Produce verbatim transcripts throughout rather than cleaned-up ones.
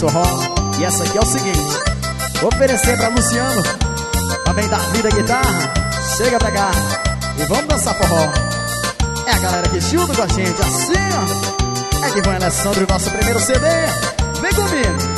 forró. E essa aqui é o seguinte: vou oferecer pra Luciano, também da Vida Guitarra. Chega pra cá e vamos dançar forró. É a galera que junto com a gente, assim ó. É que vai Alessandro, nosso primeiro C D. Vem comigo.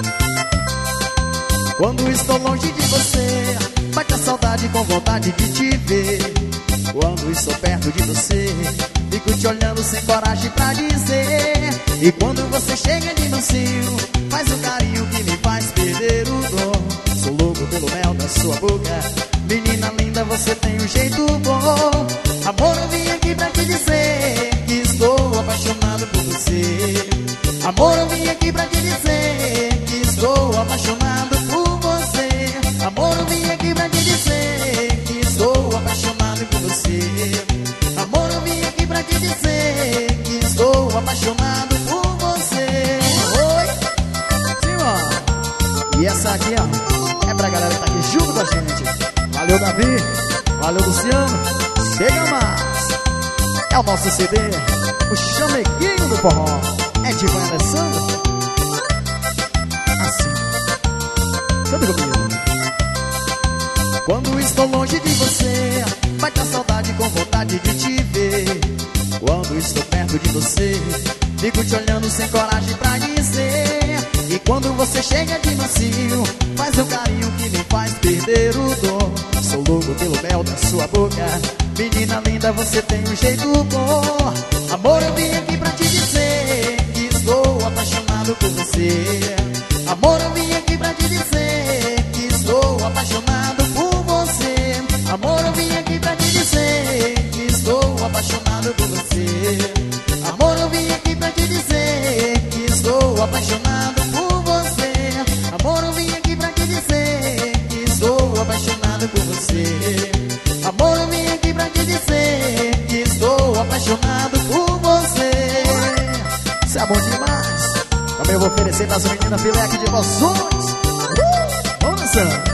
Quando estou longe de você, bate a saudade com vontade de te ver. Quando estou perto de você, fico te olhando sem coragem pra dizer. E quando você chega de mansinho, faz um carinho que me faz perder o dom. Sou louco pelo mel da sua boca, menina linda, você tem um jeito bom. Amor, eu vim aqui pra te dizer que estou apaixonado por você. Amor, eu vim aqui pra te dizer que estou apaixonado por você. Amor, eu vim aqui pra te dizer que estou apaixonado por você. Amor, eu vim aqui pra te dizer que estou apaixonado por você. Oi, sim, ó. E essa aqui, ó, é pra galera que tá aqui junto com a gente. Valeu, Davi. Valeu, Luciano. Chega mais. É o nosso C D, o chameguinho do forró. É de Vai Alessandro. Assim. Canta comigo. Quando estou longe de você, bate a saudade com vontade de te ver. Quando estou perto de você, fico te olhando sem coragem pra dizer. E quando você chega de mansinho, faz um carinho que me faz perder o dom. Sou louco pelo mel da sua boca, menina linda, você tem um jeito bom. Amor, eu vim aqui pra te dizer que estou apaixonado por você. Amor, eu vim aqui pra te dizer que estou apaixonado por você. Amor, eu vim aqui pra te dizer que estou apaixonado por você. Amor, eu vim aqui pra te dizer que estou apaixonado por você. Amor, eu vim aqui pra te dizer que estou apaixonado por você. Amor, eu vim aqui pra te dizer que estou apaixonado por você. Isso é bom demais. Também eu vou oferecer para as meninas filé aqui de emoções. Uh, vamos dançando.